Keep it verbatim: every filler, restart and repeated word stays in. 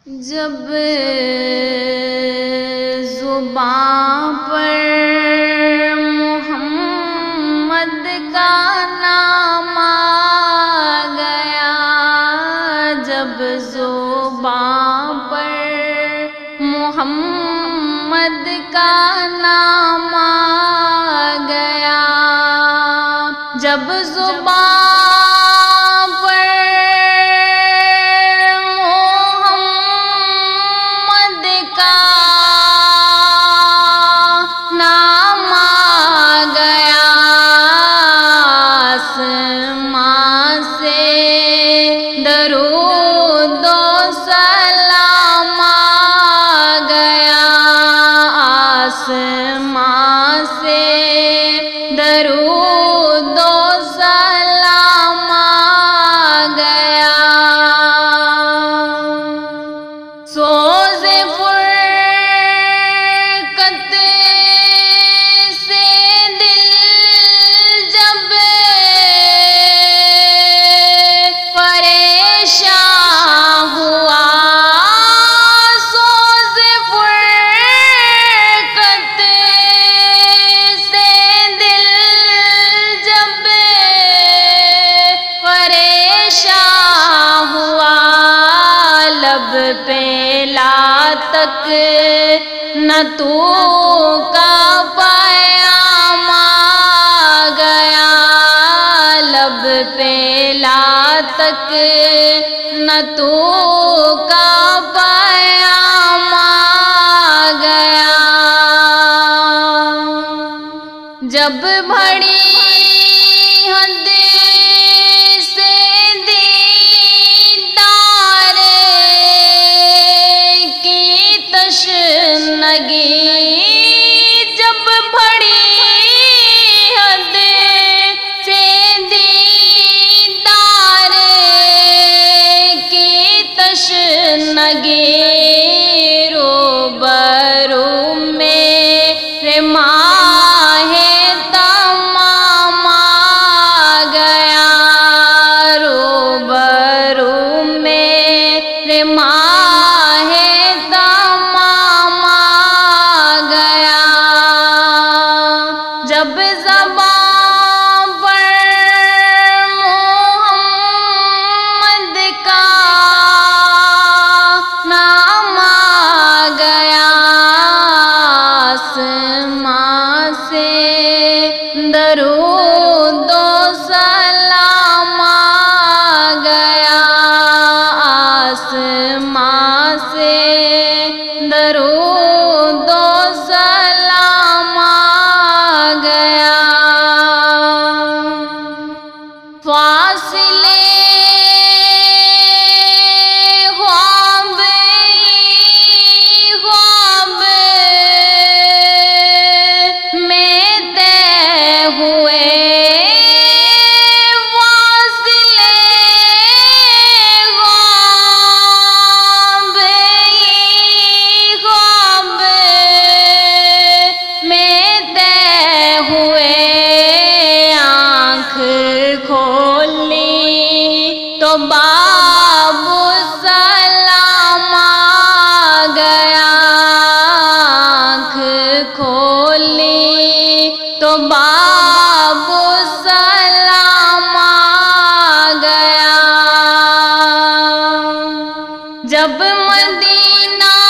جب زبان پر محمد کا نام آ گیا، جب زبان پر محمد کا نام آ گیا، جب زبان پیلا تک نہ تو کا پیام آ گیا، لب پیلا تک نہ تو کا پیام آ گیا، جب بڑی حد جب بڑی حد سے دیدار کی تشنگی، روبرو میرے ماہ تمام آ گیا، روبرو میرے ماہ جب زبان پر محمد کا نام آ گیا، آسمان سے درود و سلام آ گیا، آسمان سے درود و سلام آ گیا، فاصلے خواب خواب میں طے ہوئے، فاصلے خواب خواب میں طے ہوئے، کھولی تو باب السلام آ گیا، آنکھ کھولی تو باب السلام آ گیا، جب مدینہ